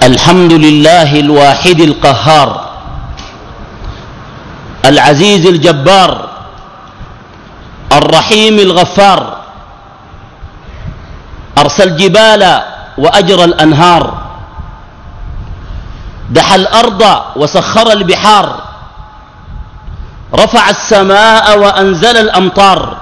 الحمد لله الواحد القهار العزيز الجبار الرحيم الغفار أرسل الجبال وأجرى الأنهار دحى الأرض وسخر البحار رفع السماء وأنزل الأمطار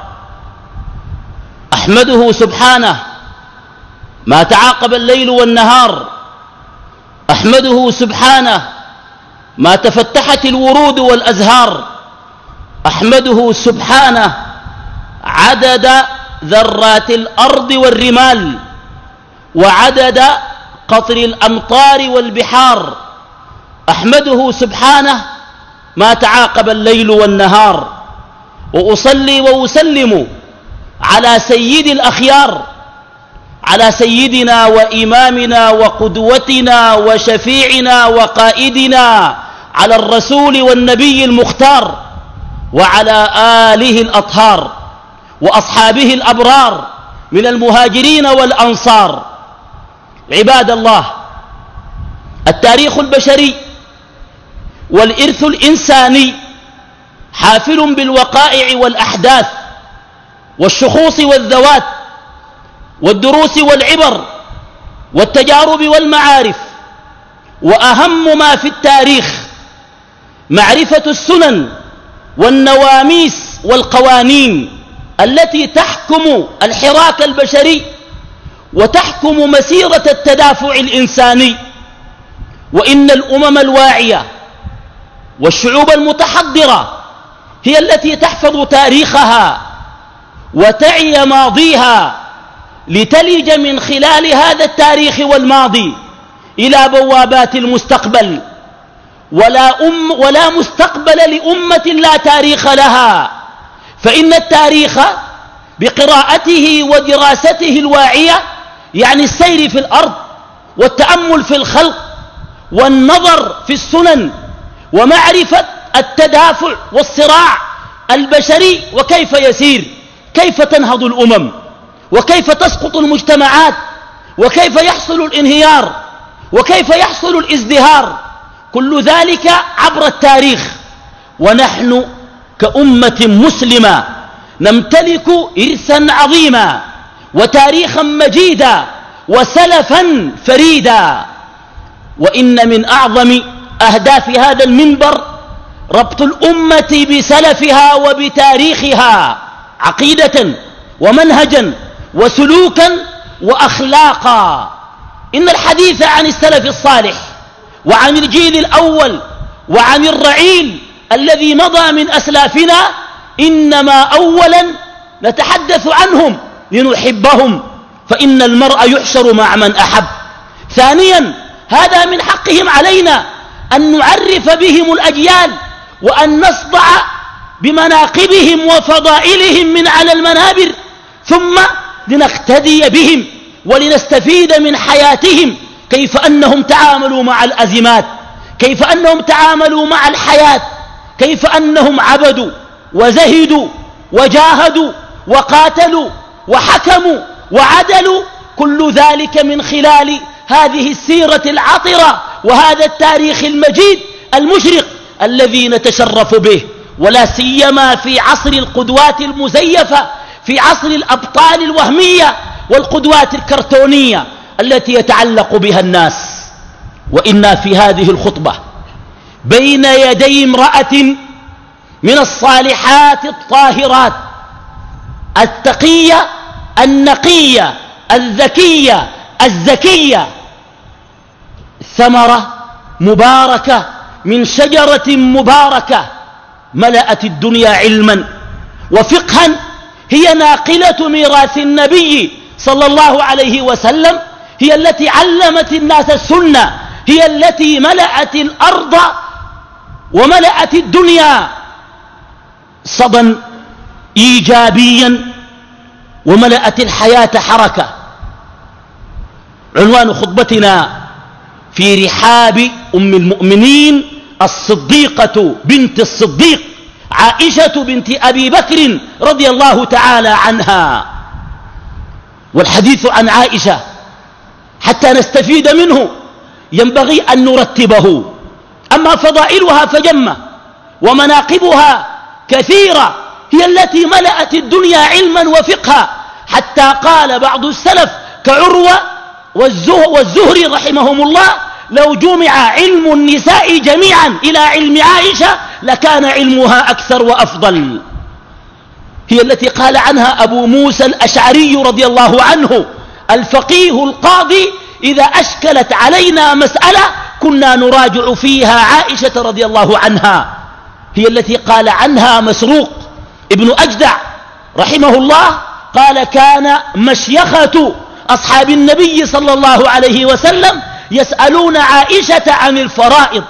أحمده سبحانه ما تعاقب الليل والنهار أحمده سبحانه ما تفتحت الورود والأزهار أحمده سبحانه عدد ذرات الأرض والرمال وعدد قطر الأمطار والبحار أحمده سبحانه ما تعاقب الليل والنهار وأصلي وأسلم على سيد الأخيار على سيدنا وإمامنا وقدوتنا وشفيعنا وقائدنا على الرسول والنبي المختار وعلى آله الأطهار وأصحابه الأبرار من المهاجرين والأنصار. عباد الله، التاريخ البشري والإرث الإنساني حافل بالوقائع والأحداث والشخوص والذوات والدروس والعبر والتجارب والمعارف، وأهم ما في التاريخ معرفة السنن والنواميس والقوانين التي تحكم الحراك البشري وتحكم مسيرة التدافع الإنساني. وإن الأمم الواعية والشعوب المتحضرة هي التي تحفظ تاريخها وتعي ماضيها لتلج من خلال هذا التاريخ والماضي إلى بوابات المستقبل. ولا مستقبل لأمة لا تاريخ لها، فإن التاريخ بقراءته ودراسته الواعية يعني السير في الأرض والتأمل في الخلق والنظر في السنن ومعرفة التدافع والصراع البشري وكيف يسير، كيف تنهض الأمم وكيف تسقط المجتمعات وكيف يحصل الانهيار وكيف يحصل الازدهار، كل ذلك عبر التاريخ. ونحن كأمة مسلمة نمتلك إرثا عظيما وتاريخا مجيدا وسلفا فريدا. وإن من أعظم أهداف هذا المنبر ربط الأمة بسلفها وبتاريخها عقيدة ومنهجا وسلوكا وأخلاقا. إن الحديث عن السلف الصالح وعن الجيل الأول وعن الرعيل الذي مضى من أسلافنا إنما أولا نتحدث عنهم لنحبهم، فإن المرء يحشر مع من أحب. ثانيا، هذا من حقهم علينا أن نعرف بهم الأجيال وأن نصدع بمناقبهم وفضائلهم من على المنابر، ثم لنقتدي بهم ولنستفيد من حياتهم، كيف أنهم تعاملوا مع الأزمات، كيف أنهم تعاملوا مع الحياة، كيف أنهم عبدوا وزهدوا وجاهدوا وقاتلوا وحكموا وعدلوا، كل ذلك من خلال هذه السيرة العطرة وهذا التاريخ المجيد المشرق الذي نتشرف به، ولا سيما في عصر القدوات المزيفة، في عصر الأبطال الوهمية والقدوات الكرتونية التي يتعلق بها الناس. وإنا في هذه الخطبة بين يدي امرأة من الصالحات الطاهرات التقية النقية الذكية الزكية، ثمرة مباركة من شجرة مباركة ملأت الدنيا علما وفقها، هي ناقلة ميراث النبي صلى الله عليه وسلم، هي التي علمت الناس السنة، هي التي ملأت الأرض وملأت الدنيا صدى إيجابيا وملأت الحياة حركة. عنوان خطبتنا في رحاب أم المؤمنين الصديقة بنت الصديق عائشة بنت أبي بكر رضي الله تعالى عنها. والحديث عن عائشة حتى نستفيد منه ينبغي أن نرتبه. أما فضائلها فجمة، ومناقبها كثيرة، هي التي ملأت الدنيا علما وفقها، حتى قال بعض السلف كعروة والزهري رحمهم الله: لو جمع علم النساء جميعا إلى علم عائشة لكان علمها أكثر وأفضل. هي التي قال عنها أبو موسى الأشعري رضي الله عنه: الفقيه القاضي إذا أشكلت علينا مسألة كنا نراجع فيها عائشة رضي الله عنها. هي التي قال عنها مسروق ابن أجدع رحمه الله، قال: كان مشيخة أصحاب النبي صلى الله عليه وسلم يسألون عائشة عن الفرائض،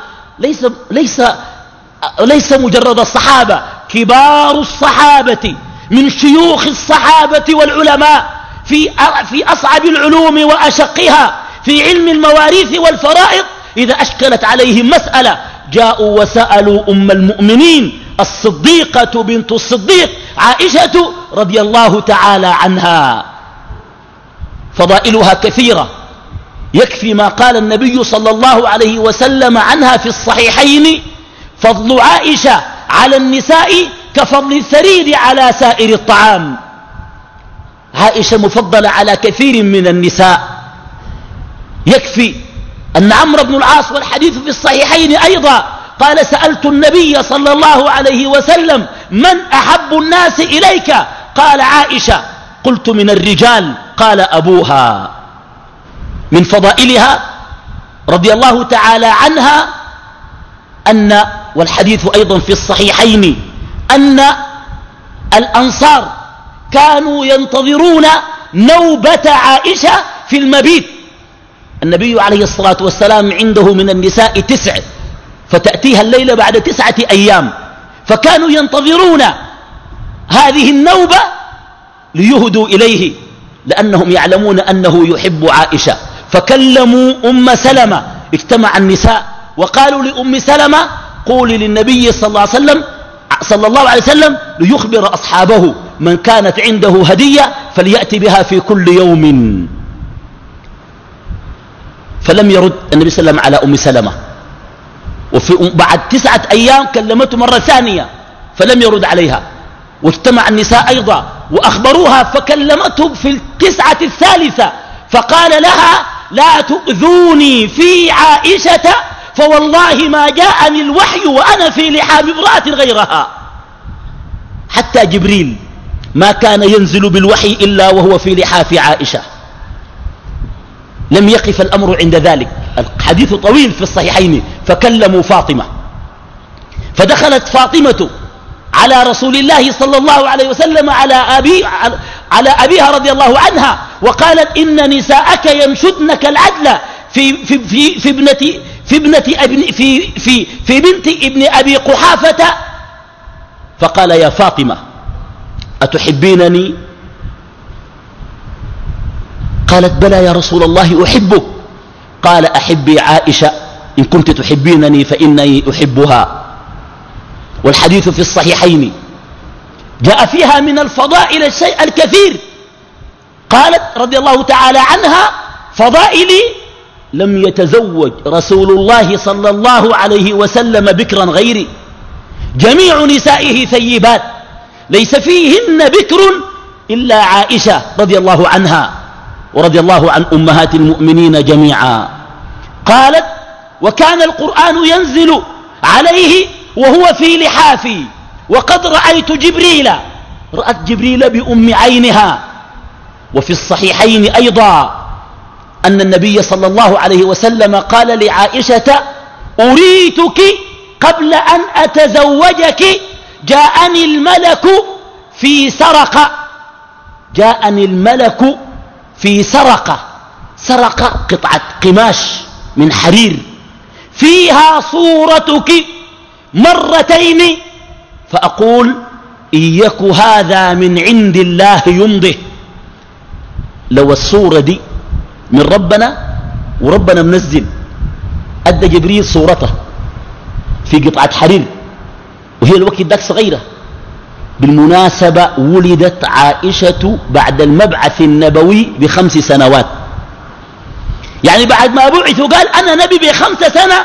ليس مجرد الصحابة، كبار الصحابة من شيوخ الصحابة والعلماء في أصعب العلوم وأشقها، في علم المواريث والفرائض، إذا أشكلت عليهم مسألة جاءوا وسألوا أم المؤمنين الصديقة بنت الصديق عائشة رضي الله تعالى عنها. فضائلها كثيرة، يكفي ما قال النبي صلى الله عليه وسلم عنها في الصحيحين: فضل عائشة على النساء كفضل الثريد على سائر الطعام. عائشة مفضلة على كثير من النساء. يكفي أن عمرو بن العاص، والحديث في الصحيحين أيضا، قال: سألت النبي صلى الله عليه وسلم: من أحب الناس إليك؟ قال: عائشة. قلت: من الرجال؟ قال: أبوها. من فضائلها رضي الله تعالى عنها والحديث أيضا في الصحيحين، أن الأنصار كانوا ينتظرون نوبة عائشة في المبيت. النبي عليه الصلاة والسلام عنده من النساء 9، فتأتيها الليلة بعد 9 أيام، فكانوا ينتظرون هذه النوبة ليهدوا إليه، لأنهم يعلمون أنه يحب عائشة. فكلموا أم سلمة، اجتمع النساء وقالوا لأم سلمة: قولي للنبي صلى الله عليه وسلم ليخبر أصحابه من كانت عنده هدية فليأتي بها في كل يوم. فلم يرد النبي صلى الله عليه وسلم على أم سلمة، بعد 9 أيام كلمته مرة ثانية فلم يرد عليها، واجتمع النساء أيضا وأخبروها، فكلمته في 9 الثالثة فقال لها: لا تؤذوني في عائشة فوالله ما جاءني الوحي وأنا في لحام امرأة غيرها. حتى جبريل ما كان ينزل بالوحي إلا وهو في لحاف عائشة. لم يقف الأمر عند ذلك، الحديث طويل في الصحيحين. فكلموا فاطمة، فدخلت فاطمة على رسول الله صلى الله عليه وسلم على أبيها رضي الله عنها، وقالت: إن نساءك ينشدنك العدل في بنت ابن أبي قحافة. فقال: يا فاطمة أتحبينني؟ قالت: بلى يا رسول الله أحبك. قال: أحبي عائشة إن كنت تحبينني فإني أحبها. والحديث في الصحيحين جاء فيها من الفضائل الشيء الكثير. قالت رضي الله تعالى عنها: فضائلي لم يتزوج رسول الله صلى الله عليه وسلم بكرا غيري، جميع نسائه ثيبات ليس فيهن بكر إلا عائشة رضي الله عنها ورضي الله عن أمهات المؤمنين جميعا. قالت: وكان القرآن ينزل عليه وهو في لحافي، وقد رأيت جبريل، رأت جبريل بأم عينها. وفي الصحيحين أيضا أن النبي صلى الله عليه وسلم قال لعائشة: أريتك قبل أن أتزوجك جاءني الملك في سرقة. جاءني الملك في سرقة. سرقة قطعة قماش من حرير فيها صورتك مرتين، فأقول: إيك هذا من عند الله يمضه. لو الصورة دي من ربنا وربنا منزل، أدى جبريل صورته في قطعة حرير، وهي الوقت ذاك صغيرة. بالمناسبة ولدت عائشة بعد المبعث النبوي ب5 سنوات، يعني بعد ما بعث وقال أنا نبي ب5 سنة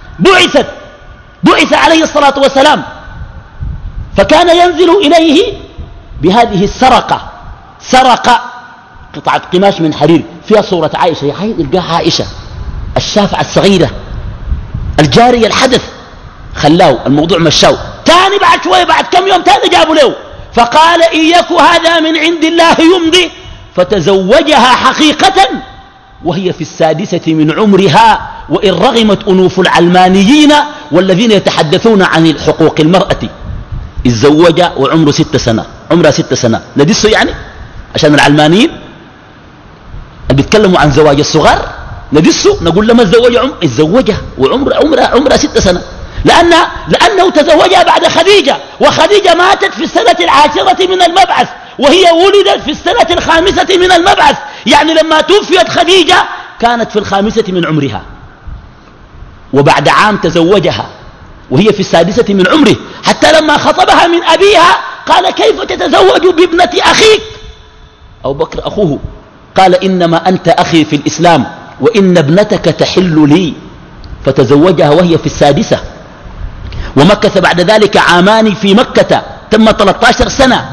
بعث عليه الصلاة والسلام. فكان ينزل إليه بهذه السرقة، سرق قطعة قماش من حرير فيها صورة عائشة، يا حي تلقاها عائشة الشافعة الصغيرة الجارية الحدث، خلاه الموضوع مشاو. تاني بعد شوية بعد كم يوم تاني جابوا له، فقال إن يك هذا من عند الله يمضي، فتزوجها حقيقة وهي في 6 من عمرها، وإن رغمت أنوف العلمانيين والذين يتحدثون عن حقوق المرأة. الزوج وعمره 6 سنة، عمرها 6 سنة ندسه يعني عشان العلمانيين اللي بيتكلموا عن زواج الصغار ندسه نقول لما الزوجها وعمرها 6 سنة، لأنه تزوجها بعد خديجة، وخديجة ماتت في السنة 10 من المبعث، وهي ولدت في السنة 5 من المبعث، يعني لما توفيت خديجة كانت في 5 من عمرها، وبعد عام تزوجها وهي في 6 من عمره، حتى لما خطبها من أبيها قال كيف تتزوج بابنة أخيك؟ أبو بكر أخوه قال إنما أنت أخي في الإسلام وإن ابنتك تحل لي، فتزوجها وهي في 6، ومكث بعد ذلك عامان في مكة، تم 13 سنة،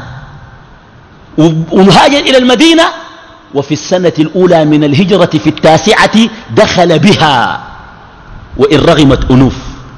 وهاجر إلى المدينة، وفي السنة الأولى من الهجرة في 9 دخل بها وإن رغمت أنوف.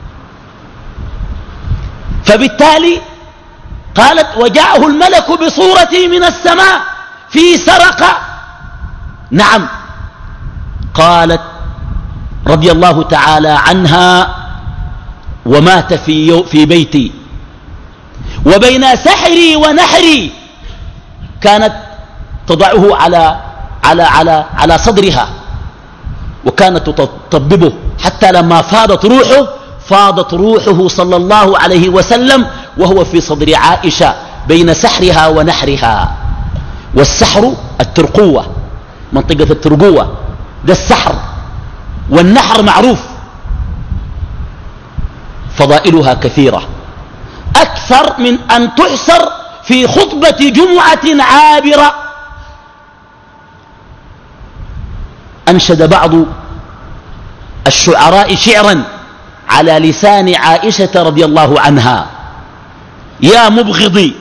فبالتالي قالت وجاءه الملك بصورة من السماء في سرقة. نعم، قالت رضي الله تعالى عنها ومات في بيتي، وبين سحري ونحري كانت تضعه على صدرها، وكانت تطببه حتى لما فاضت روحه صلى الله عليه وسلم وهو في صدر عائشة بين سحرها ونحرها. والسحر الترقوة، منطقة الترقوة ده السحر، والنحر معروف. فضائلها كثيرة أكثر من أن تحصر في خطبة جمعة عابرة. أنشد بعض الشعراء شعرا على لسان عائشة رضي الله عنها: يا مبغضي،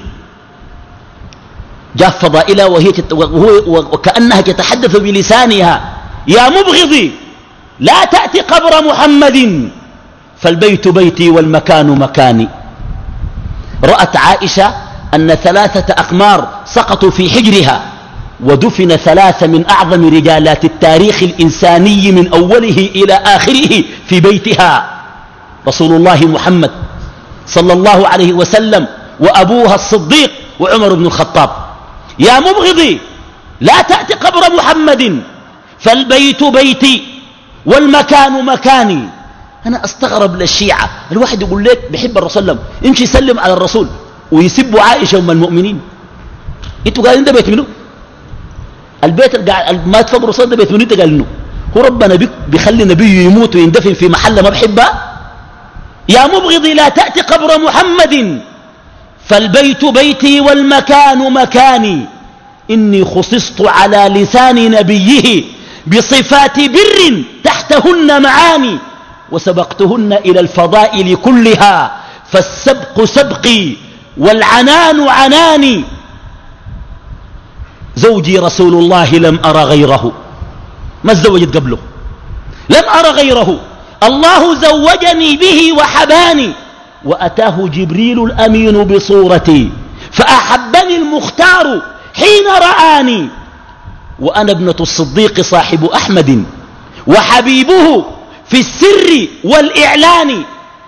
جاء فضائلها وكأنها تتحدث بلسانها: يا مبغضي لا تأتي قبر محمد، فالبيت بيتي والمكان مكاني. رأت عائشة أن 3 أقمار سقطوا في حجرها، ودفن 3 من أعظم رجالات التاريخ الإنساني من أوله إلى آخره في بيتها: رسول الله محمد صلى الله عليه وسلم، وأبوها الصديق، وعمر بن الخطاب. يا مبغضي لا تأتي قبر محمد، فالبيت بيتي والمكان مكاني. أنا أستغرب للشيعة، الواحد يقول لك بحب الرسول صلى الله عليه وسلم يمشي يسلم على الرسول ويسبوا عائشة أم المؤمنين. انتوا قالين ده بيت منه؟ البيت ما تفضل الرسول ده بيت منه؟ انت قال انه هو ربنا بيخلي نبيه يموت ويندفن في محل ما بحبها؟ يا مبغضي لا تأتي قبر محمد، فالبيت بيتي والمكان مكاني. إني خصصت على لسان نبيه بصفات بر تحتهن معاني، وسبقتهن إلى الفضائل كلها، فالسبق سبقي والعنان عناني. زوجي رسول الله لم أرى غيره، ما تزوجت قبله، لم أرى غيره، الله زوجني به وحباني، وأتاه جبريل الأمين بصورتي، فأحبني المختار حين رآني، وأنا ابنة الصديق صاحب أحمد، وحبيبه في السر والإعلان.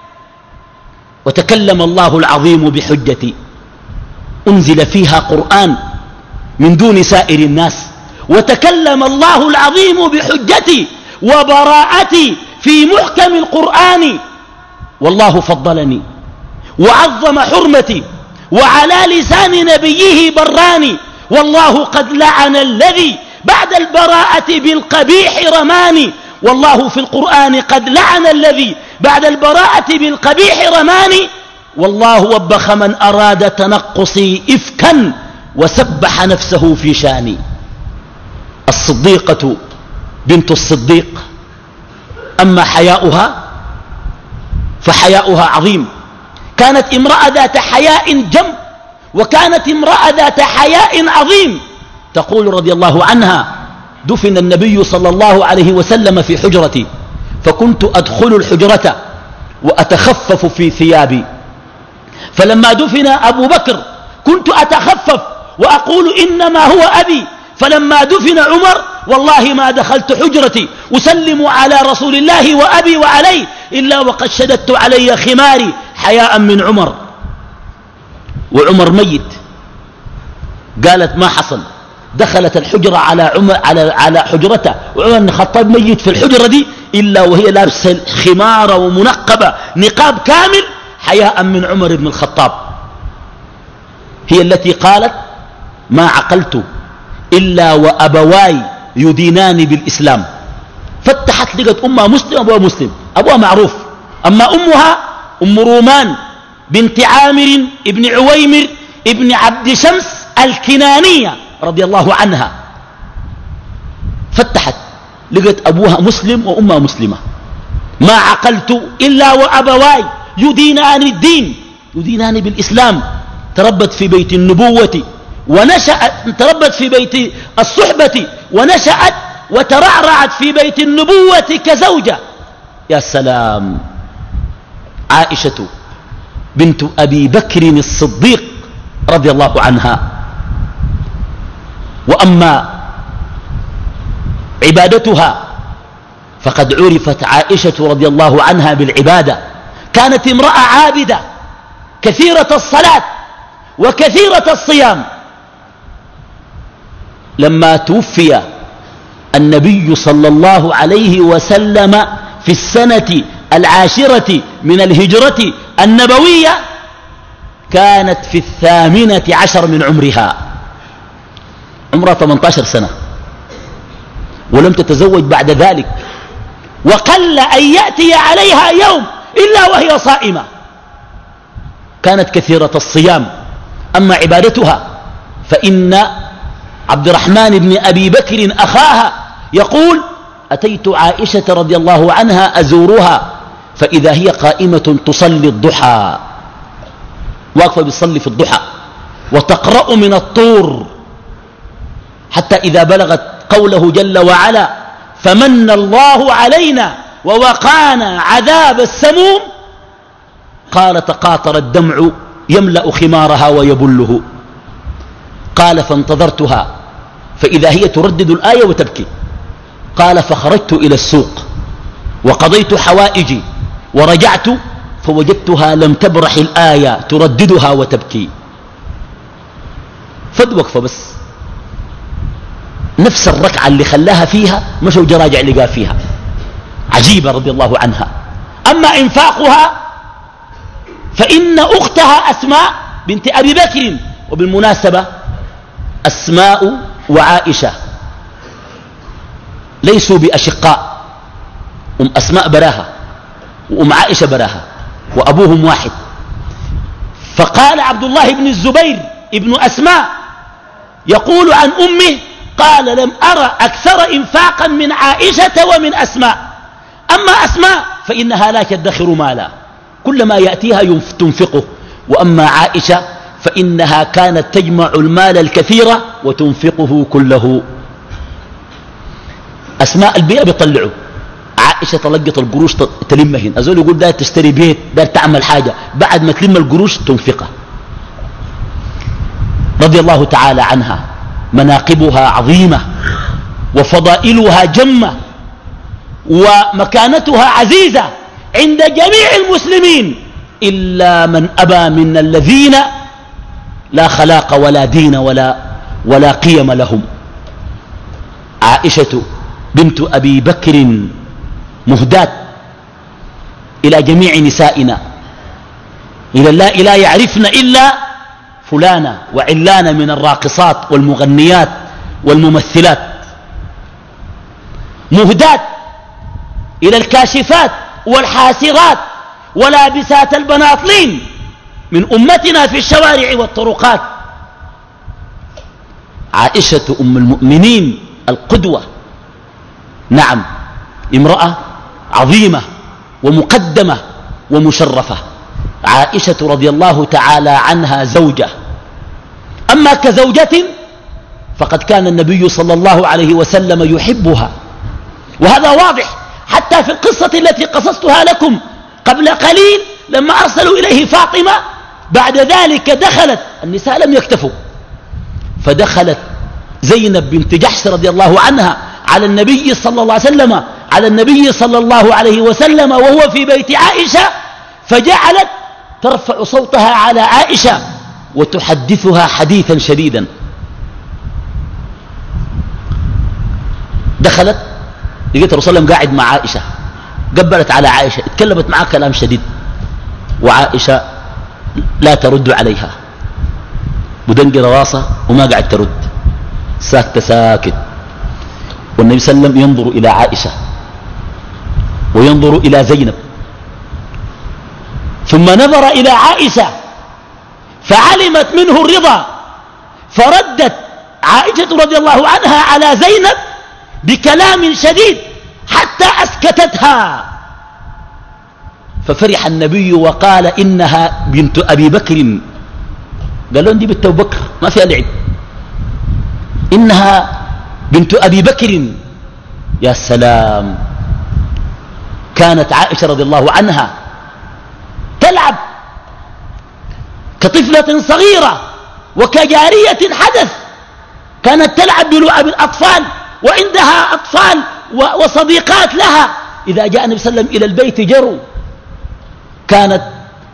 وتكلم الله العظيم بحجتي، أنزل فيها قرآن من دون سائر الناس، وتكلم الله العظيم بحجتي وبراءتي في محكم القرآن. والله فضلني وعظم حرمتي، وعلى لسان نبيه براني، والله قد لعن الذي بعد البراءة بالقبيح رماني. والله في القرآن قد لعن الذي بعد البراءة بالقبيح رماني، والله وبخ من أراد تنقصي إفكا وسبح نفسه في شاني. الصديقة بنت الصديق، أما حياؤها فحياؤها عظيم. كانت امرأة ذات حياء جم، وكانت امرأة ذات حياء عظيم. تقول رضي الله عنها: دفن النبي صلى الله عليه وسلم في حجرتي، فكنت أدخل الحجرة وأتخفف في ثيابي، فلما دفن أبو بكر كنت أتخفف وأقول إنما هو أبي، فلما دفن عمر والله ما دخلت حجرتي أسلم على رسول الله وأبي وعليه إلا وقد شددت علي خماري حياء من عمر، وعمر ميت. قالت: ما حصل، دخلت الحجرة على حجرته وعمر بن الخطاب ميت في الحجرة دي إلا وهي لابسة خمار ومنقبة نقاب كامل حياء من عمر بن الخطاب. هي التي قالت: ما عقلت إلا وأبواي يدينان بالإسلام. فتحت لقت أمها مسلم أبوها مسلم، أبوها معروف. أما أمها أم رومان بنت عامر ابن عويمر ابن عبد شمس الكنانية رضي الله عنها، فتحت لقت أبوها مسلم وأمها مسلمة. ما عقلت إلا وأبواي يدينان الدين، يدينان بالإسلام. تربت في بيت النبوة ونشأت، تربت في بيت الصحبة ونشأت وترعرعت في بيت النبوة كزوجة. يا سلام! عائشة بنت أبي بكر الصديق رضي الله عنها. وأما عبادتها فقد عرفت عائشة رضي الله عنها بالعبادة. كانت امرأة عابدة كثيرة الصلاة وكثيرة الصيام. لما توفي النبي صلى الله عليه وسلم في السنة 10 من الهجرة النبوية كانت في 18 من عمرها، عمرها 18 سنة، ولم تتزوج بعد ذلك، وقل أن يأتي عليها يوم إلا وهي صائمة. كانت كثيرة الصيام. أما عبادتها فإن عبد الرحمن بن أبي بكر أخاها يقول: أتيت عائشة رضي الله عنها أزورها فإذا هي قائمة تصلي الضحى، واقفة بتصلي في الضحى، وتقرأ من الطور حتى إذا بلغت قوله جل وعلا: فمن الله علينا ووقانا عذاب السموم، قال: تقاطر الدمع يملأ خمارها ويبله. قال: فانتظرتها فإذا هي تردد الآية وتبكي. قال: فخرجت إلى السوق وقضيت حوائجي ورجعت فوجدتها لم تبرح الآية ترددها وتبكي. فد وقفة بس، نفس الركعة اللي خلاها فيها مشى وجراجع لقى فيها. عجيبة رضي الله عنها. أما إنفاقها فإن أختها أسماء بنت أبي بكر، وبالمناسبة أسماء وعائشة ليسوا بأشقاء، أسماء براها عائشة براها وأبوهم واحد. فقال عبد الله بن الزبير ابن أسماء يقول عن أمه: قال: لم أرى أكثر إنفاقا من عائشة ومن أسماء. أما أسماء فإنها لا تدخر مالا، كل ما يأتيها تنفقه. وأما عائشة فإنها كانت تجمع المال الكثير وتنفقه كله. أسماء البيئة بيطلعوا، عائشة تلقط القروش تلمهن. أزول يقول: دار تشتري بيت، دار تعمل حاجة، بعد ما تلم القروش تنفقها. رضي الله تعالى عنها. مناقبها عظيمة وفضائلها جمة ومكانتها عزيزة عند جميع المسلمين إلا من أبى من الذين لا خلاق ولا دين ولا قيم لهم. عائشة بنت أبي بكر مهداة إلى جميع نسائنا، إلى لا يعرفن إلا فلانة وعلانة من الراقصات والمغنيات والممثلات. مهداة إلى الكاشفات والحاسرات ولابسات البناطلين من أمتنا في الشوارع والطرقات. عائشة أم المؤمنين القدوة، نعم، امرأة عظيمة ومقدمة ومشرفة. عائشة رضي الله تعالى عنها زوجة، أما كزوجة فقد كان النبي صلى الله عليه وسلم يحبها، وهذا واضح حتى في القصة التي قصصتها لكم قبل قليل لما أرسلوا إليه فاطمة. بعد ذلك دخلت النساء لم يكتفوا، فدخلت زينب بنت جحش رضي الله عنها على النبي صلى الله عليه وسلم وهو في بيت عائشة، فجعلت ترفع صوتها على عائشة وتحدثها حديثا شديدا. دخلت لقيت الرسول صلى الله عليه وسلم قاعد مع عائشة، قبلت على عائشة، اتكلمت معها كلام شديد، وعائشة لا ترد عليها، بدنقر راسها وما قاعد ترد، ساكت. والنبي صلى الله عليه وسلم ينظر إلى عائشة وينظر إلى زينب، ثم نظر إلى عائشة فعلمت منه الرضا، فردت عائشة رضي الله عنها على زينب بكلام شديد حتى أسكتتها، ففرح النبي وقال إنها بنت أبي بكر. قال لهم دي بنت أبي بكر ما فيها لعب، إنها بنت أبي بكر. يا سلام، كانت عائشة رضي الله عنها تلعب كطفلة صغيرة وكجارية حدث، كانت تلعب بلعب الأطفال، وعندها أطفال وصديقات لها. إذا جاء النبي صلى الله عليه وسلم إلى البيت جروا. كانت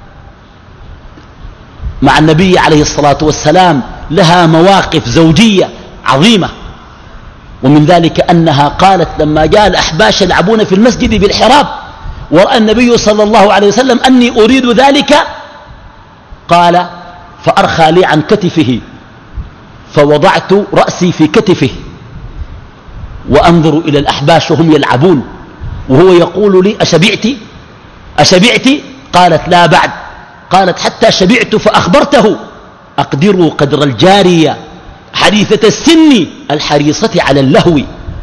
مع النبي عليه الصلاة والسلام لها مواقف زوجية عظيمة، ومن ذلك أنها قالت لما جاء الأحباش يلعبون في المسجد بالحراب ورأى النبي صلى الله عليه وسلم أني أريد ذلك، قال فأرخى لي عن كتفه فوضعت رأسي في كتفه وأنظر إلى الأحباش وهم يلعبون وهو يقول لي أشبعت؟ قالت لا بعد. قالت حتى شبعت فأخبرته أقدروا قدر الجارية حديثة السن الحريصة على اللهو.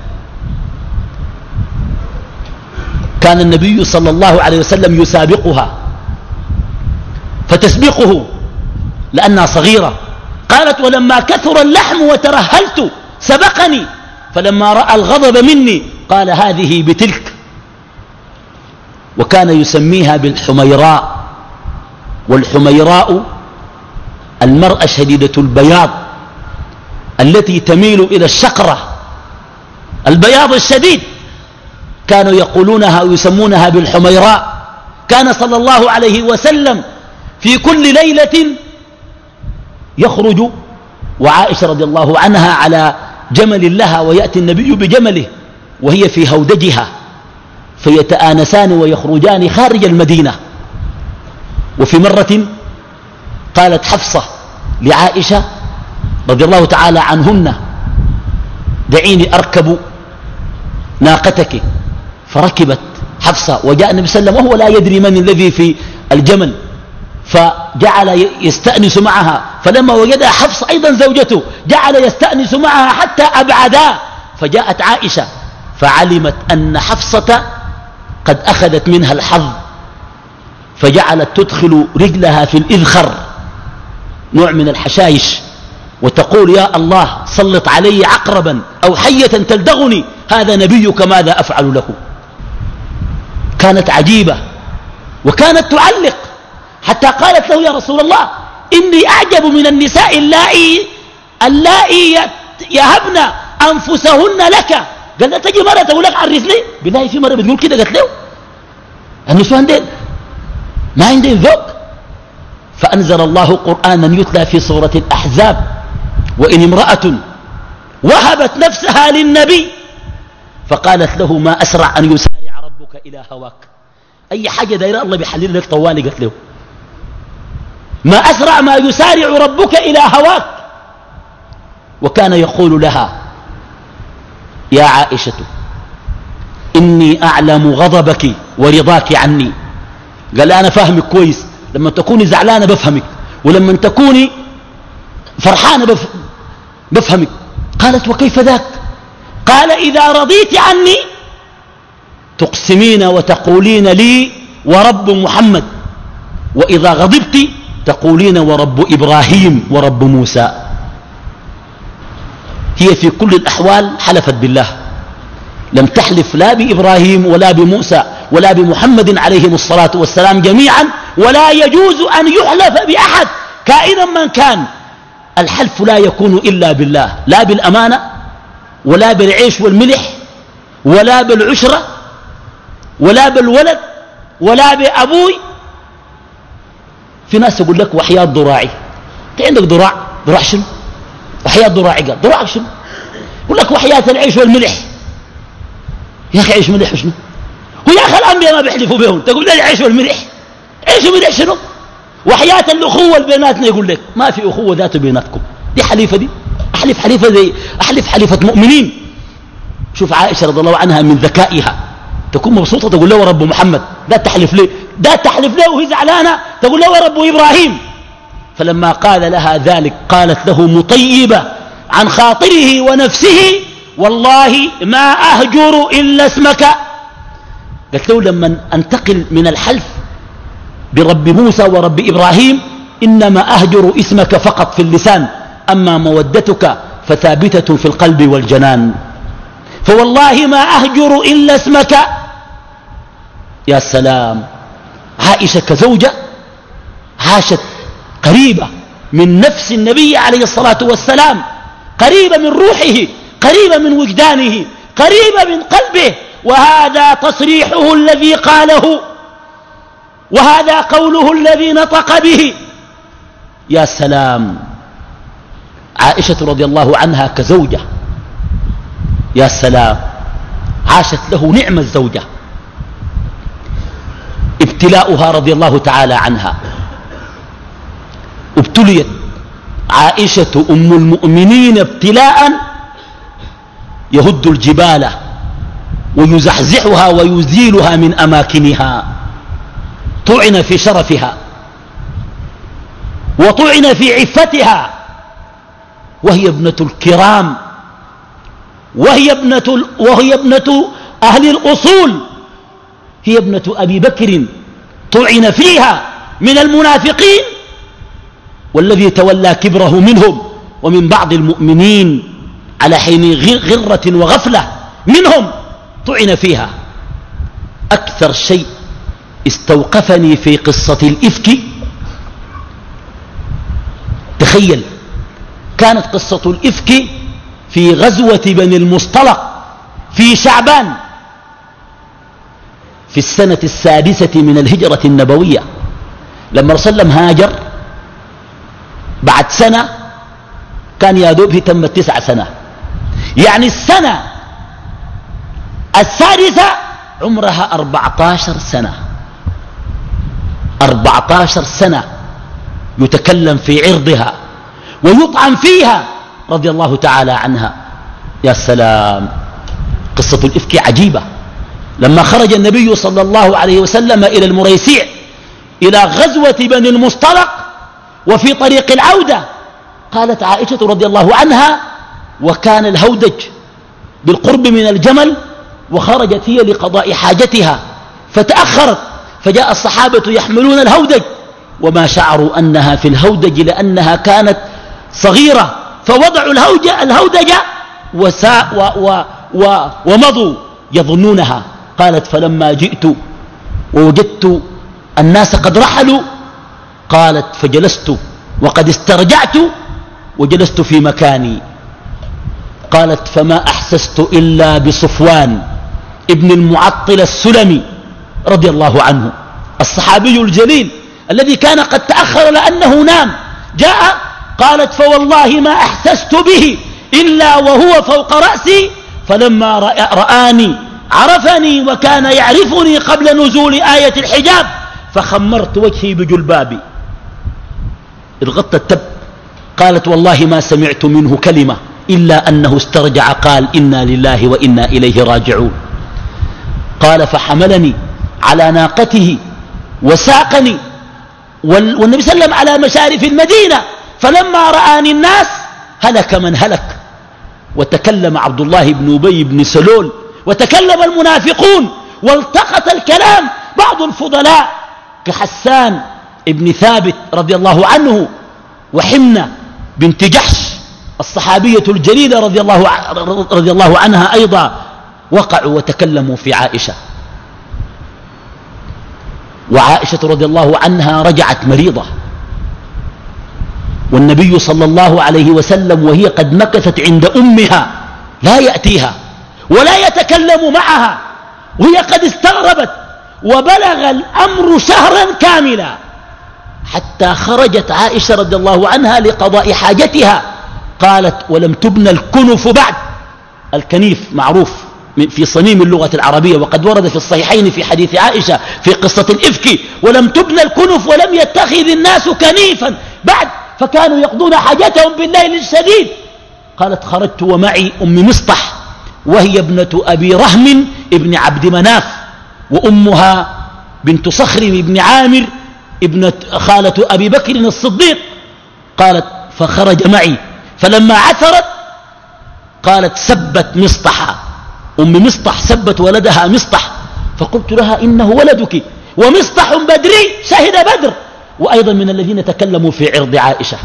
كان النبي صلى الله عليه وسلم يسابقها فتسبقه لأنها صغيرة. قالت ولما كثر اللحم وترهلت سبقني، فلما رأى الغضب مني قال هذه بتلك. وكان يسميها بالحميراء، والحميراء المرأة شديدة البياض التي تميل إلى الشقرة، البياض الشديد، كانوا يقولونها ويسمونها بالحميراء. كان صلى الله عليه وسلم في كل ليلة يخرج وعائشة رضي الله عنها على جمل لها، ويأتي النبي بجمله وهي في هودجها، فيتآنسان ويخرجان خارج المدينة. وفي مرة قالت حفصة لعائشة رضي الله تعالى عنهن دعيني أركب ناقتك، فركبت حفصة وجاء النبي صلى الله عليه وسلم وهو لا يدري من الذي في الجمل، فجعل يستأنس معها، فلما وجدها حفصة أيضا زوجته جعل يستأنس معها حتى أبعدا. فجاءت عائشة فعلمت أن حفصة قد أخذت منها الحظ، فجعلت تدخل رجلها في الإذخر، نوع من الحشائش، وتقول يا الله سلط علي عقربا أو حية تلدغني، هذا نبيك ماذا أفعل له. كانت عجيبة، وكانت تعلق حتى قالت له يا رسول الله إني أعجب من النساء اللائي يهبن أنفسهن لك. قال لا تجي مرة تقول لك عرف لي، بالله في مرة بتقول كده، قالت له النسوان دين ما عندهم ذوق. فأنزل الله قرآنا يتلى في سورة الأحزاب وإن امرأة وهبت نفسها للنبي فقالت له ما أسرع أن يسارع ربك إلى هواك. أي حاجة دايرة الله بيحلل لك طوالي، قالت له ما أسرع ما يسارع ربك إلى هواك. وكان يقول لها يا عائشة إني أعلم غضبك ورضاك عني. قال أنا فاهمك كويس، لما تكوني زعلانة بفهمك، ولما تكوني فرحانة بفهمك. قالت وكيف ذاك؟ قال إذا رضيت عني تقسمين وتقولين لي ورب محمد، وإذا غضبت تقولين ورب إبراهيم ورب موسى. هي في كل الأحوال حلفت بالله، لم تحلف لا بإبراهيم ولا بموسى ولا بمحمد عليهم الصلاة والسلام جميعا، ولا يجوز أن يحلف بأحد كائنا من كان. الحلف لا يكون إلا بالله، لا بالأمانة ولا بالعيش والملح ولا بالعشرة ولا بالولد ولا بأبوي. في ناس يقول لك وحياة ضراعي، انت عندك ضراع؟ ضراع شنو؟ وحياة ضراعي قال ضراعك شنو؟ يقول لك وحياة العيش والملح. يا أخي عيش ملح شنو؟ هو يا أخي الأنبياء ما بيحلفوا بهم، تقول لي عيش والملح؟ عيش وملح شنو؟ وحياة الأخوة بيناتنا يقول لك ما في أخوة ذات بيناتكم. دي حليفة، دي أحلف حليفة زي أحلف حليفة مؤمنين. شوف عائشة رضي الله عنها من ذكائها تكون مبسوطة تقول له رب محمد، ده تحلف ليه؟ ده تحلف له وهي زعلانة تقول له رب إبراهيم. فلما قال لها ذلك قالت له مطيبة عن خاطره ونفسه والله ما أهجر إلا اسمك. قالت له لما أنتقل من الحلف برب موسى ورب إبراهيم إنما أهجر اسمك فقط في اللسان، أما مودتك فثابتة في القلب والجنان، فوالله ما أهجر إلا اسمك. يا سلام، عائشة كزوجة عاشت قريبة من نفس النبي عليه الصلاة والسلام، قريبة من روحه، قريبة من وجدانه، قريبة من قلبه. وهذا تصريحه الذي قاله، وهذا قوله الذي نطق به. يا سلام، عائشة رضي الله عنها كزوجة، يا سلام، عاشت له نعم الزوجة. ابتلاؤها رضي الله تعالى عنها، ابتليت عائشة أم المؤمنين ابتلاء يهد الجبال ويزحزحها ويزيلها من أماكنها. طعن في شرفها وطعن في عفتها، وهي ابنة الكرام، وهي ابنة أهل الأصول، هي ابنة أبي بكر. طعن فيها من المنافقين والذي تولى كبره منهم ومن بعض المؤمنين على حين غرة وغفلة منهم، طعن فيها. أكثر شيء استوقفني في قصة الإفك، تخيل كانت قصة الإفك في غزوة بني المصطلق في شعبان في السنة 6 من الهجرة النبوية، لما رسول الله هاجر بعد سنة كان يا دوب تم 9 سنة، يعني السنة 6 عمرها 14 سنة، 14 سنة يتكلم في عرضها ويطعن فيها رضي الله تعالى عنها. يا سلام، قصة الإفك عجيبة. لما خرج النبي صلى الله عليه وسلم إلى المريسيع إلى غزوة بني المصطلق وفي طريق العودة، قالت عائشة رضي الله عنها وكان الهودج بالقرب من الجمل، وخرجت هي لقضاء حاجتها فتأخرت، فجاء الصحابة يحملون الهودج وما شعروا أنها في الهودج لأنها كانت صغيرة، فوضعوا الهودج ومضوا يظنونها. قالت فلما جئت ووجدت الناس قد رحلوا، قالت فجلست وقد استرجعت وجلست في مكاني. قالت فما أحسست إلا بصفوان ابن المعطل السلمي رضي الله عنه، الصحابي الجليل الذي كان قد تأخر لأنه نام، جاء. قالت فوالله ما أحسست به إلا وهو فوق رأسي، فلما رآني عرفني وكان يعرفني قبل نزول آية الحجاب، فخمرت وجهي بجلبابي. الغطى التب. قالت والله ما سمعت منه كلمة إلا أنه استرجع قال إنا لله وإنا إليه راجعون. قال فحملني على ناقته وساقني، والنبي صلى الله عليه وسلم على مشارف المدينة، فلما رآني الناس هلك من هلك. وتكلم عبد الله بن أبي بن سلول وتكلم المنافقون والتقط الكلام بعض الفضلاء كحسان ابن ثابت رضي الله عنه، وحمنة بنت جحش الصحابية الجليلة رضي الله عنها أيضا، وقعوا وتكلموا في عائشة. وعائشة رضي الله عنها رجعت مريضة، والنبي صلى الله عليه وسلم وهي قد مكثت عند أمها لا يأتيها ولا يتكلم معها، وهي قد استغربت، وبلغ الأمر شهرا كاملا حتى خرجت عائشة رضي الله عنها لقضاء حاجتها. قالت: ولم تبنى الكنف بعد. الكنيف معروف في صميم اللغة العربية، وقد ورد في الصحيحين في حديث عائشة في قصة الإفك: ولم تبنى الكنف ولم يتخذ الناس كنيفا بعد، فكانوا يقضون حاجتهم بالليل الشديد. قالت: خرجت ومعي أم مصطح، وهي ابنة أبي رهم ابن عبد مناف، وأمها بنت صخر بن عامر ابنة خالة أبي بكر الصديق. قالت: فخرج معي، فلما عثرت قالت: سبت مصطح، أم مصطح سبت ولدها مصطح، فقلت لها: إنه ولدك، ومصطح بدري شهد بدر، وأيضا من الذين تكلموا في عرض عائشة.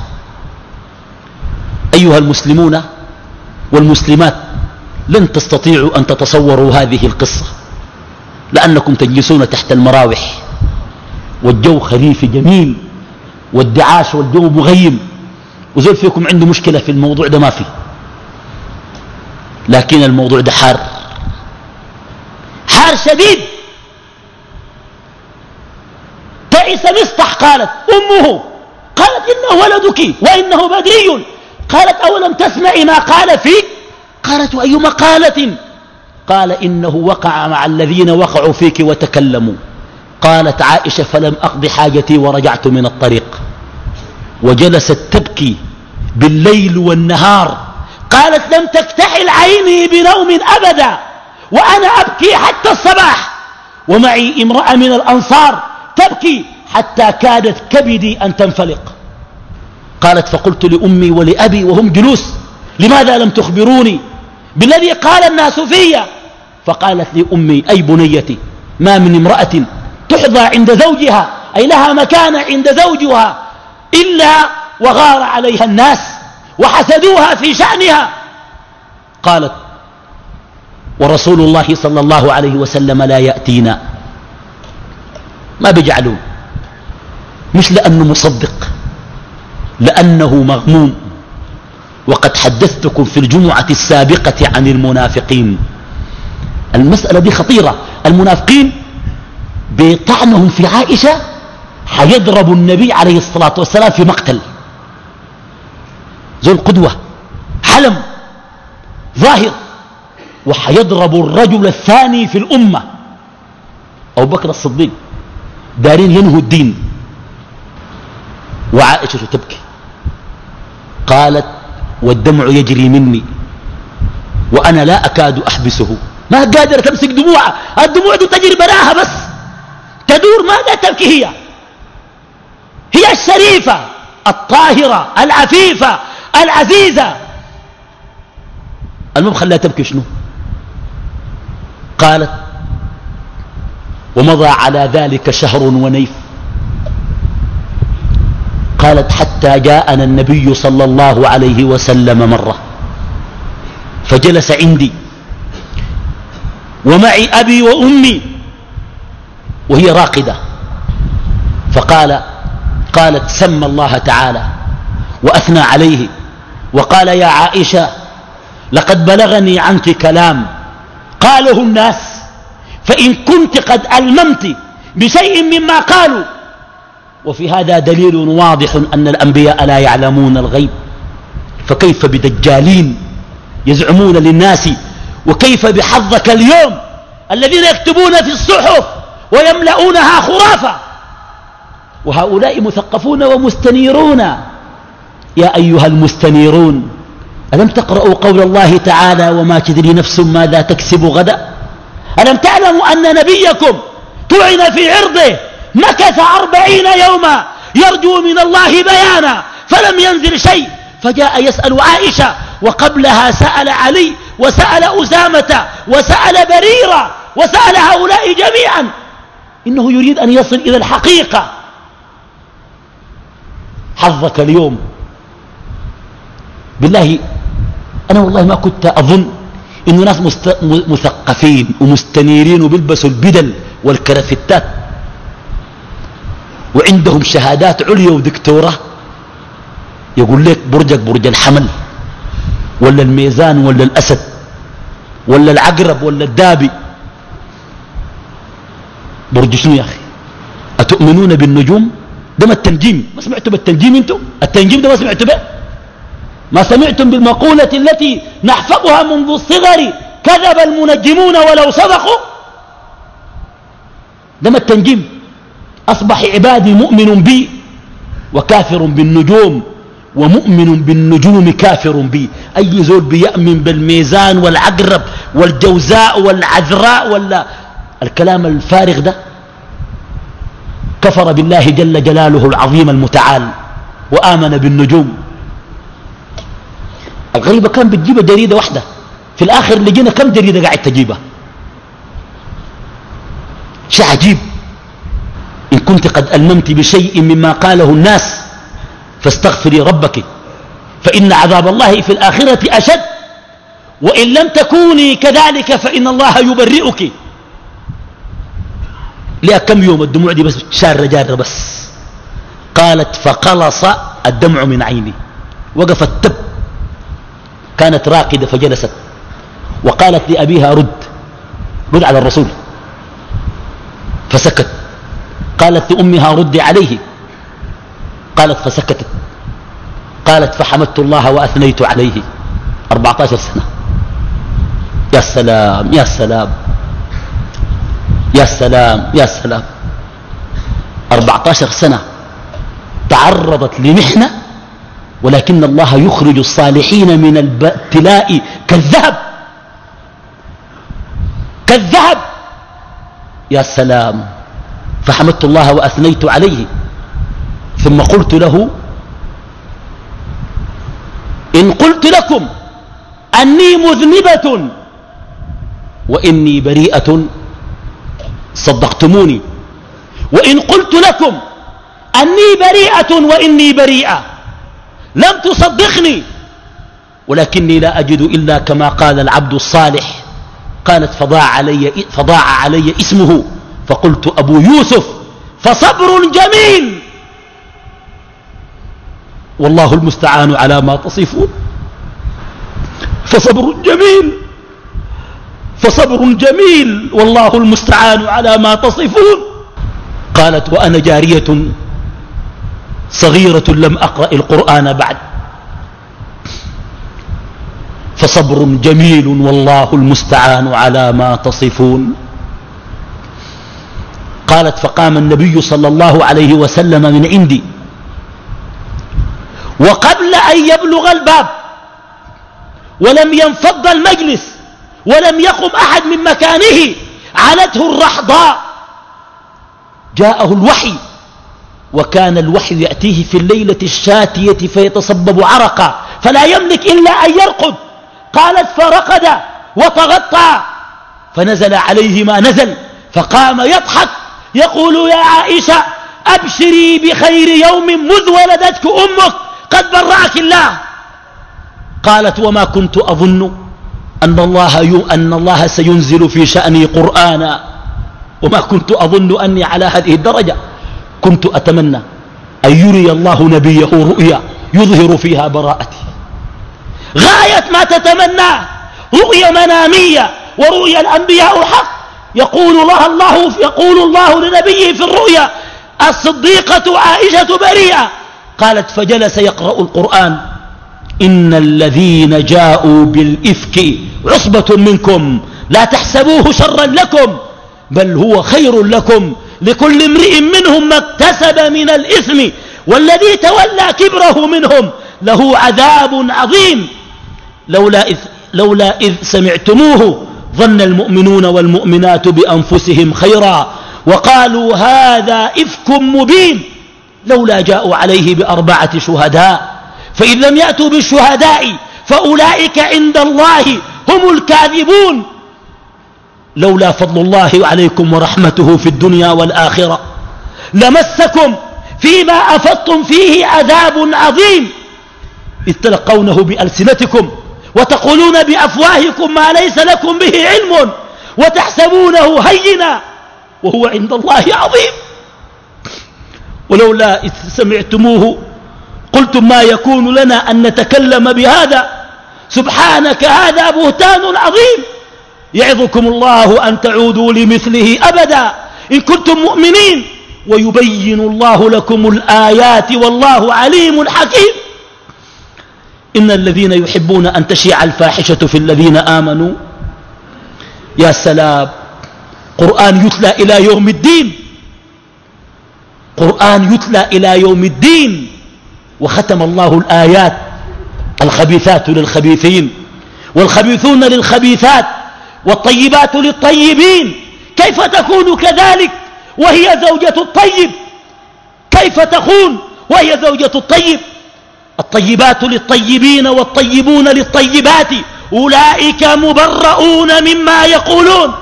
أيها المسلمون والمسلمات، لن تستطيعوا أن تتصوروا هذه القصة، لأنكم تجلسون تحت المراوح والجو خريفي جميل والدعاش والجو مغيم، وزول فيكم عنده مشكلة في الموضوع ده ما فيه، لكن الموضوع ده حار شديد. تعس مصطح. قالت أمه: قالت: إنه ولدك وإنه بدري. قالت: أولم تسمعي ما قال فيك؟ قالت: وأي مقالة؟ قال: إنه وقع مع الذين وقعوا فيك وتكلموا. قالت عائشة: فلم أقض حاجتي ورجعت من الطريق، وجلست تبكي بالليل والنهار. قالت: لم تكتحل عيني بنوم أبدا، وأنا أبكي حتى الصباح، ومعي امرأة من الأنصار تبكي حتى كادت كبدي أن تنفلق. قالت: فقلت لأمي ولأبي وهم جلوس: لماذا لم تخبروني بالذي قال الناس في؟ فقالت لي أمي: أي بنيتي، ما من امرأة تحظى عند زوجها، أي لها مكانة عند زوجها، إلا وغار عليها الناس وحسدوها في شأنها. قالت: ورسول الله صلى الله عليه وسلم لا يأتينا. ما بيجعلون، مش لأنه مصدق، لأنه مغموم. وقد حدثتكم في الجمعة السابقة عن المنافقين. المسألة دي خطيرة. المنافقين بطعنهم في عائشة حيضرب النبي عليه الصلاة والسلام في مقتل. ذو القدوة حلم ظاهر، وحيضرب الرجل الثاني في الأمة أبو بكر الصديق. دارين ينهوا الدين. وعائشة تبكي. قالت: والدمع يجري مني وأنا لا أكاد أحبسه. ما قادرة تمسك دموعها، الدموع دي تجري براها بس تدور، ماذا تبكي؟ هي الشريفة الطاهرة العفيفة العزيزة، المبخل لا تبكي شنو؟ قالت: ومضى على ذلك شهر ونيف. قالت: حتى جاءنا النبي صلى الله عليه وسلم مرة فجلس عندي ومعي أبي وأمي وهي راقدة، قالت: سمى الله تعالى وأثنى عليه وقال: يا عائشة، لقد بلغني عنك كلام قاله الناس، فإن كنت قد ألممت بشيء مما قالوا. وفي هذا دليل واضح أن الأنبياء لا يعلمون الغيب، فكيف بدجالين يزعمون للناس؟ وكيف بحظك اليوم الذين يكتبون في الصحف ويملؤونها خرافة، وهؤلاء مثقفون ومستنيرون. يا أيها المستنيرون، ألم تقرأوا قول الله تعالى: وما تدري نفس ماذا تكسب غدا؟ ألم تعلموا أن نبيكم طعن في عرضه مكث 40 يوما يرجو من الله بيانا فلم ينزل شيء، فجاء يسأل عائشة، وقبلها سأل علي وسأل أسامة وسأل بريرة وسأل هؤلاء جميعا، إنه يريد أن يصل إلى الحقيقة. حظك اليوم بالله، أنا والله ما كنت أظن إنه ناس مثقفين ومستنيرين وبيلبسوا البدل والكرافتات وعندهم شهادات عليا ودكتوراه يقول لك برجك برج الحمل ولا الميزان ولا الأسد ولا العقرب ولا الدابي. برج شنو يا أخي؟ أتؤمنون بالنجوم؟ ده ما التنجيم، ما سمعتوا بالتنجيم انتم؟ التنجيم ده ما سمعتوا به؟ ما سمعتم بالمقولة التي نحفظها منذ الصغر كذب المنجمون ولو صدقوا؟ ده ما التنجيم. أصبح عبادي مؤمن بي وكافر بالنجوم، ومؤمن بالنجوم كافر بي. أي زول بيأمن بالميزان والعقرب والجوزاء والعذراء ولا الكلام الفارغ ده كفر بالله جل جلاله العظيم المتعال وآمن بالنجوم. الغريبة كان بتجيب جريدة واحدة، في الآخر لقينا كم جريدة قاعد تجيبها. شيء عجيب. إن كنت قد ألممت بشيء مما قاله الناس فاستغفري ربك فإن عذاب الله في الآخرة أشد، وإن لم تكوني كذلك فإن الله يبرئك. لها كم يوم الدموع دي بس شارة جارة بس. قالت فقلص الدمع من عيني، وقفت تب، كانت راقدة فجلست وقالت لأبيها رد على الرسول، فسكت. قالت لأمها ردي عليه، قالت فسكتت. قالت فحمدت الله وأثنيت عليه. 14 سنة. يا سلام يا سلام يا سلام يا سلام. 14 سنة تعرضت لمحنة، ولكن الله يخرج الصالحين من الابتلاء كالذهب كالذهب. يا سلام. فحمدت الله وأثنيت عليه، ثم قلت له إن قلت لكم أني مذنبة وإني بريئة صدقتموني، وإن قلت لكم أني بريئة وإني بريئة لم تصدقني، ولكني لا أجد إلا كما قال العبد الصالح. قالت فضاع علي اسمه فقلت أبو يوسف، فصبر جميل والله المستعان على ما تصفون. فصبر جميل فصبر جميل والله المستعان على ما تصفون. قالت وأنا جارية صغيرة لم أقرأ القرآن بعد، فصبر جميل والله المستعان على ما تصفون. قالت فقام النبي صلى الله عليه وسلم من عندي، وقبل أن يبلغ الباب ولم ينفض المجلس ولم يقم أحد من مكانه علته الرحضاء، جاءه الوحي، وكان الوحي يأتيه في الليلة الشاتية فيتصبب عرقا فلا يملك إلا أن يرقد. قالت فرقد وتغطى، فنزل عليه ما نزل، فقام يضحك يقول يا عائشة أبشري بخير يوم مذ ولدتك أمك قد برأك الله. قالت وما كنت أظن أن الله سينزل في شأني قرآنا، وما كنت أظن أني على هذه الدرجة. كنت أتمنى أن يري الله نبيه رؤيا يظهر فيها براءتي، غاية ما تتمنى رؤيا منامية، ورؤيا الأنبياء حق. يقول الله لنبيه في الرؤيا الصديقة عائشة بريئة. قالت فجلس يقرأ القرآن إن الذين جاءوا بالإفك عصبة منكم لا تحسبوه شرا لكم بل هو خير لكم لكل امرئ منهم ما اكتسب من الإثم والذي تولى كبره منهم له عذاب عظيم. لولا إذ سمعتموه ظن المؤمنون والمؤمنات بأنفسهم خيرا وقالوا هذا إفك مبين لولا جاءوا عليه ب4 شهداء فإن لم يأتوا بالشهداء فأولئك عند الله هم الكاذبون. لولا فضل الله عليكم ورحمته في الدنيا والآخرة لمسكم فيما أفضتم فيه عذاب عظيم إذ تلقونه بألسنتكم وتقولون بأفواهكم ما ليس لكم به علم وتحسبونه هينا وهو عند الله عظيم. ولولا إذ سمعتموه قلتم ما يكون لنا أن نتكلم بهذا سبحانك هذا بهتان عظيم يعظكم الله أن تعودوا لمثله أبدا إن كنتم مؤمنين ويبين الله لكم الآيات والله عليم حكيم. إن الذين يحبون أن تشيع الفاحشة في الذين آمنوا يا سلام قرآن يتلى إلى يوم الدين قرآن يتلى إلى يوم الدين وختم الله الآيات الخبيثات للخبيثين والخبيثون للخبيثات والطيبات للطيبين كيف تكون كذلك وهي زوجة الطيب كيف تخون وهي زوجة الطيب الطيبات للطيبين والطيبون للطيبات أولئك مبرؤون مما يقولون.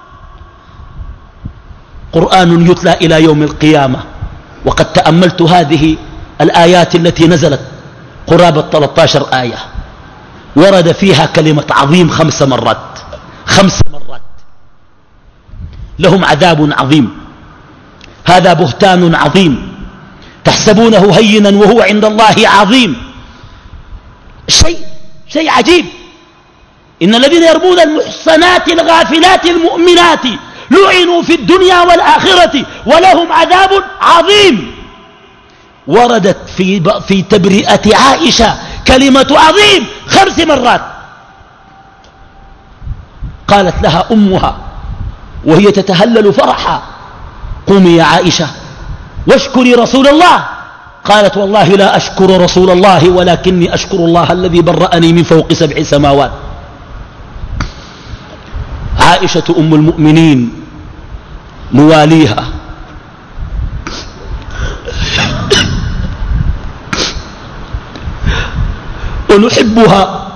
قرآن يتلى إلى يوم القيامة وقد تأملت هذه الآيات التي نزلت قرابة 13 آية ورد فيها كلمة عظيم 5 مرات لهم عذاب عظيم هذا بهتان عظيم تحسبونه هينا وهو عند الله عظيم. شيء عجيب إن الذين يرمون المحصنات الغافلات المؤمنات لعنوا في الدنيا والآخرة ولهم عذاب عظيم. وردت في تبرئة عائشة كلمة عظيم 5 مرات قالت لها أمها وهي تتهلل فرحا قومي يا عائشة واشكري رسول الله. قالت والله لا أشكر رسول الله ولكني أشكر الله الذي برأني من فوق 7 سماوات. عائشة أم المؤمنين نواليها ونحبها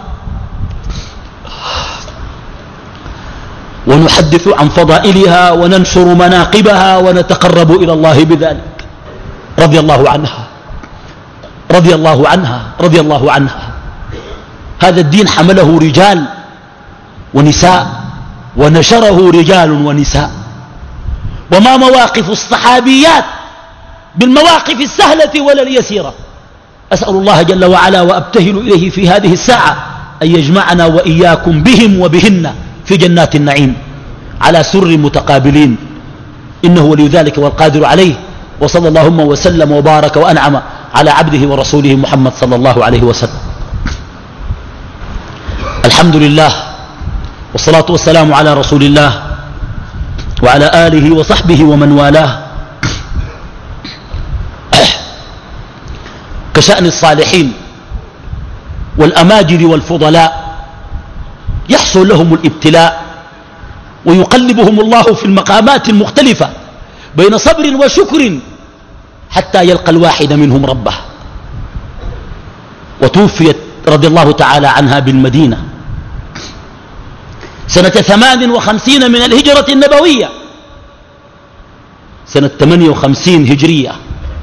ونحدث عن فضائلها وننشر مناقبها ونتقرب إلى الله بذلك رضي الله عنها رضي الله عنها رضي الله عنها. هذا الدين حمله رجال ونساء ونشره رجال ونساء. وما مواقف الصحابيات بالمواقف السهلة ولا اليسيرة. أسأل الله جل وعلا وأبتهل إليه في هذه الساعة أن يجمعنا وإياكم بهم وبهن في جنات النعيم على سر متقابلين إنه ولي ذلك والقادر عليه. وصلى اللهم وسلم وبارك وأنعم على عبده ورسوله محمد صلى الله عليه وسلم. الحمد لله والصلاة والسلام على رسول الله وعلى آله وصحبه ومن والاه. كشأن الصالحين والأماجد والفضلاء يحصل لهم الابتلاء ويقلبهم الله في المقامات المختلفة بين صبر وشكر حتى يلقى الواحد منهم ربه. وتوفيت رضي الله تعالى عنها بالمدينة سنة 58 من الهجرة النبوية سنة 58 هجرية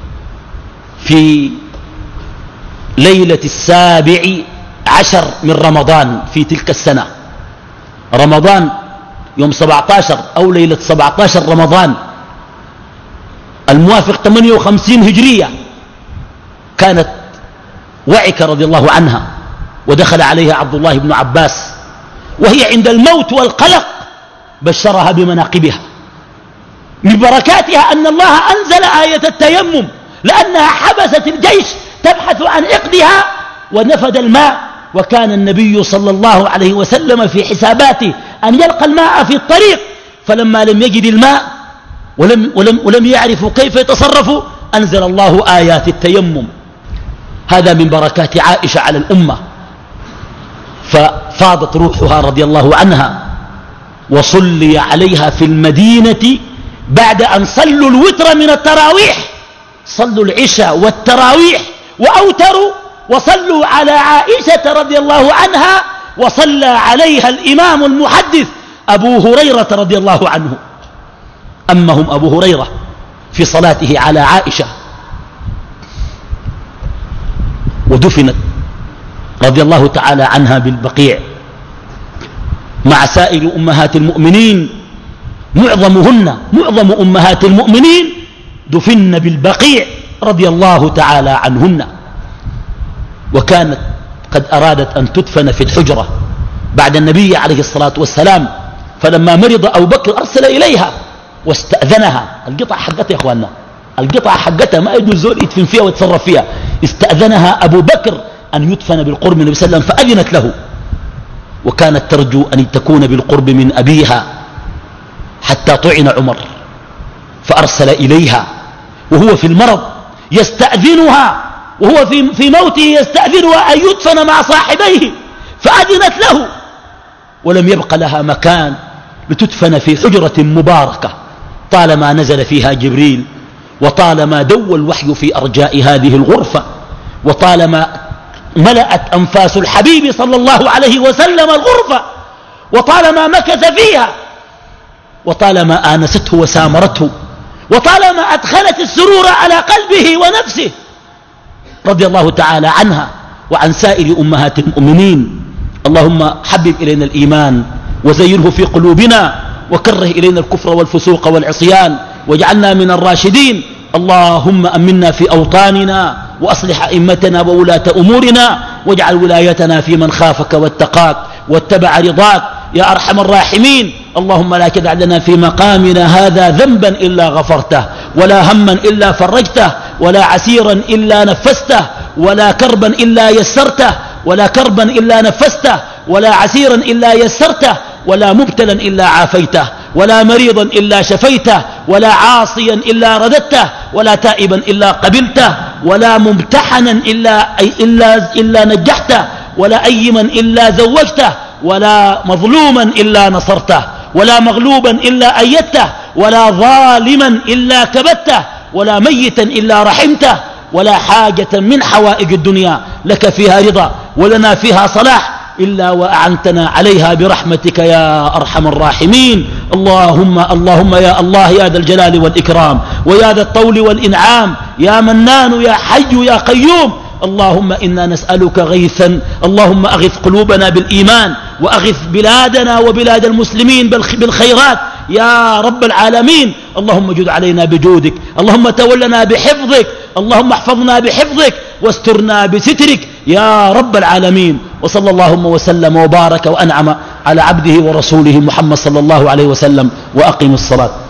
في ليلة 17 من رمضان في تلك السنة. رمضان يوم 17 أو ليلة 17 رمضان الموافق 58 هجرية كانت وعك رضي الله عنها ودخل عليها عبد الله بن عباس وهي عند الموت والقلق بشرها بمناقبها. من بركاتها أن الله أنزل آية التيمم لأنها حبست الجيش تبحث عن عقدها ونفد الماء. وكان النبي صلى الله عليه وسلم في حساباته أن يلقى الماء في الطريق فلما لم يجد الماء ولم يعرفوا كيف يتصرفوا أنزل الله آيات التيمم. هذا من بركات عائشة على الأمة. ففاضت روحها رضي الله عنها وصلي عليها في المدينة بعد أن صلوا الوتر من التراويح. صلوا العشاء والتراويح وأوتروا وصلوا على عائشة رضي الله عنها وصلى عليها الإمام المحدث أبو هريرة رضي الله عنه. أمهم أبو هريرة في صلاته على عائشة، ودفنت رضي الله تعالى عنها بالبقيع مع سائر أمهات المؤمنين. معظم أمهات المؤمنين دفن بالبقيع رضي الله تعالى عنهن. وكانت قد أرادت أن تدفن في الحجرة بعد النبي عليه الصلاة والسلام، فلما مرض أبو بكر أرسل إليها واستأذنها. القطعة حقتها يا إخواننا، القطعة حقتها ما يجوز زول يدفن فيها ويتصرف فيها. استأذنها أبو بكر أن يدفن بالقرب من النبي صلى الله عليه وسلم فأذنت له، وكانت ترجو أن تكون بالقرب من أبيها حتى طعن عمر، فأرسل إليها وهو في المرض يستأذنها، وهو في موته يستأذنها أن يدفن مع صاحبيه، فأذنت له، ولم يبق لها مكان لتدفن في حجرة مباركة طالما نزل فيها جبريل، وطالما دوى الوحي في أرجاء هذه الغرفة، وطالما ملأت أنفاس الحبيب صلى الله عليه وسلم الغرفة، وطالما مكث فيها، وطالما آنسته وسامرته، وطالما أدخلت السرور على قلبه ونفسه رضي الله تعالى عنها وعن سائر أمهات المؤمنين. اللهم حبب إلينا الإيمان وزينه في قلوبنا، وكره إلينا الكفر والفسوق والعصيان، واجعلنا من الراشدين. اللهم أمنا في أوطاننا، وأصلح أئمتنا وولاة أمورنا، واجعل ولايتنا في من خافك واتقاك واتبع رضاك يا أرحم الراحمين. اللهم لا تدع لنا في مقامنا هذا ذنبا إلا غفرته، ولا هما إلا فرجته، ولا عسيرا إلا نفسته، ولا كربا إلا يسرته، ولا كربا إلا نفسته، ولا عسيرا إلا يسرته، ولا مبتلا إلا عافيته، ولا مريضا إلا شفيته، ولا عاصيا إلا رددته، ولا تائبا إلا قبلته، ولا ممتحنا إلا نجحته، ولا أيما إلا زوجته، ولا مظلوما إلا نصرته، ولا مغلوبا إلا أيدته، ولا ظالما إلا كبته، ولا ميتا إلا رحمته، ولا حاجة من حوائج الدنيا لك فيها رضا ولنا فيها صلاح إلا وأعنتنا عليها برحمتك يا أرحم الراحمين. اللهم يا الله يا ذا الجلال والإكرام، ويا ذا الطول والإنعام، يا منان يا حي يا قيوم. اللهم إنا نسألك غيثا، اللهم أغث قلوبنا بالإيمان، وأغث بلادنا وبلاد المسلمين بالخيرات يا رب العالمين. اللهم جد علينا بجودك، اللهم تولنا بحفظك، اللهم احفظنا بحفظك واسترنا بسترك يا رب العالمين. وصلى اللهم وسلم وبارك وأنعم على عبده ورسوله محمد صلى الله عليه وسلم. وأقم الصلاة.